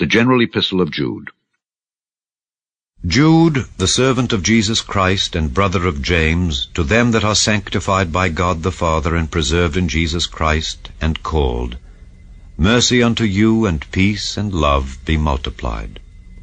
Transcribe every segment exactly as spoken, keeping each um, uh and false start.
The General Epistle of Jude. Jude, the servant of Jesus Christ and brother of James, to them that are sanctified by God the Father and preserved in Jesus Christ and called, mercy unto you and peace and love be multiplied.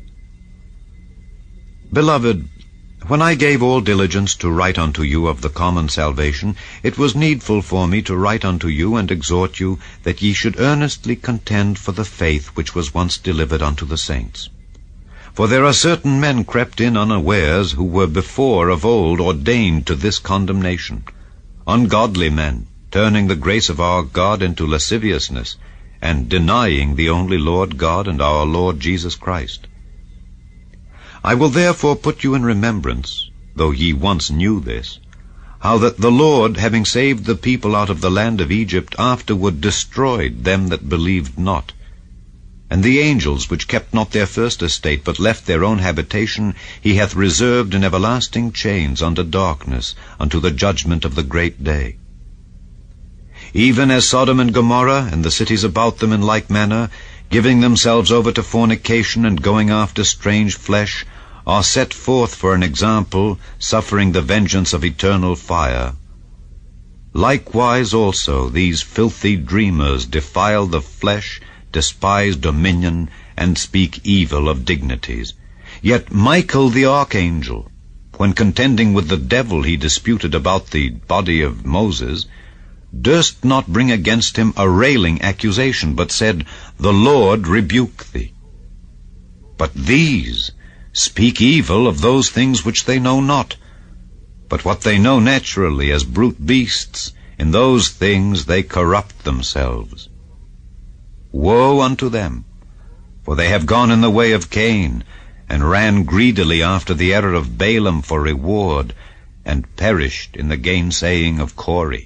Beloved, when I gave all diligence to write unto you of the common salvation, it was needful for me to write unto you and exhort you that ye should earnestly contend for the faith which was once delivered unto the saints. For there are certain men crept in unawares, who were before of old ordained to this condemnation, ungodly men, turning the grace of our God into lasciviousness, and denying the only Lord God and our Lord Jesus Christ. I will therefore put you in remembrance, though ye once knew this, how that the Lord, having saved the people out of the land of Egypt, afterward destroyed them that believed not. And the angels which kept not their first estate, but left their own habitation, he hath reserved in everlasting chains under darkness, unto the judgment of the great day. Even as Sodom and Gomorrah, and the cities about them in like manner, giving themselves over to fornication and going after strange flesh, are set forth for an example, suffering the vengeance of eternal fire. Likewise also these filthy dreamers defile the flesh, despise dominion, and speak evil of dignities. Yet Michael the archangel, when contending with the devil he disputed about the body of Moses, durst not bring against him a railing accusation, but said, The Lord rebuke thee. But these speak evil of those things which they know not, but what they know naturally as brute beasts, in those things they corrupt themselves. Woe unto them, for they have gone in the way of Cain, and ran greedily after the error of Balaam for reward, and perished in the gainsaying of Corey.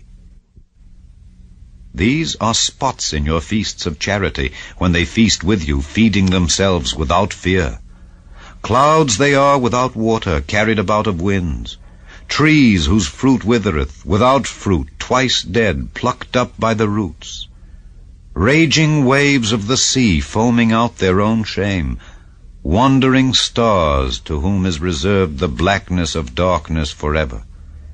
These are spots in your feasts of charity, when they feast with you, feeding themselves without fear. Clouds they are without water, carried about of winds. Trees whose fruit withereth, without fruit, twice dead, plucked up by the roots. Raging waves of the sea, foaming out their own shame. Wandering stars, to whom is reserved the blackness of darkness forever.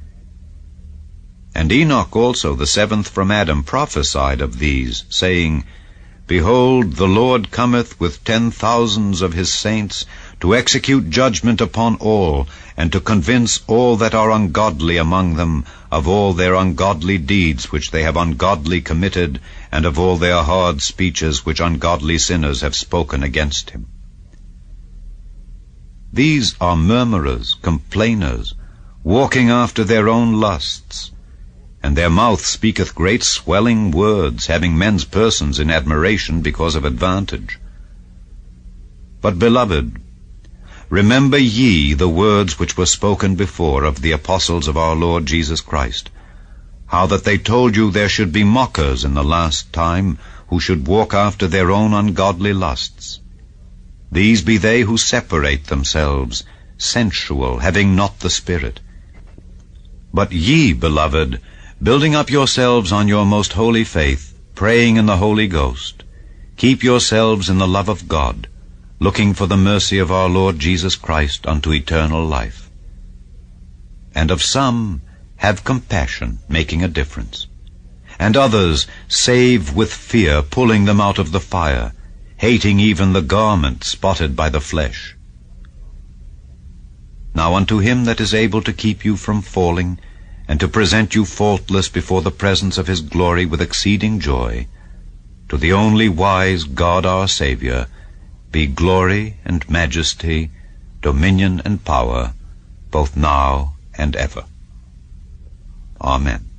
And Enoch also, the seventh from Adam, prophesied of these, saying, Behold, the Lord cometh with ten thousands of his saints, to execute judgment upon all, and to convince all that are ungodly among them of all their ungodly deeds which they have ungodly committed, and of all their hard speeches which ungodly sinners have spoken against him. These are murmurers, complainers, walking after their own lusts, and their mouth speaketh great swelling words, having men's persons in admiration because of advantage. But, beloved, remember ye the words which were spoken before of the apostles of our Lord Jesus Christ, how that they told you there should be mockers in the last time, who should walk after their own ungodly lusts. These be they who separate themselves, sensual, having not the Spirit. But ye, beloved, building up yourselves on your most holy faith, praying in the Holy Ghost, keep yourselves in the love of God, looking for the mercy of our Lord Jesus Christ unto eternal life. And of some have compassion, making a difference, and others save with fear, pulling them out of the fire, hating even the garment spotted by the flesh. Now unto him that is able to keep you from falling, and to present you faultless before the presence of his glory with exceeding joy, to the only wise God our Savior, be glory and majesty, dominion and power, both now and ever. Amen.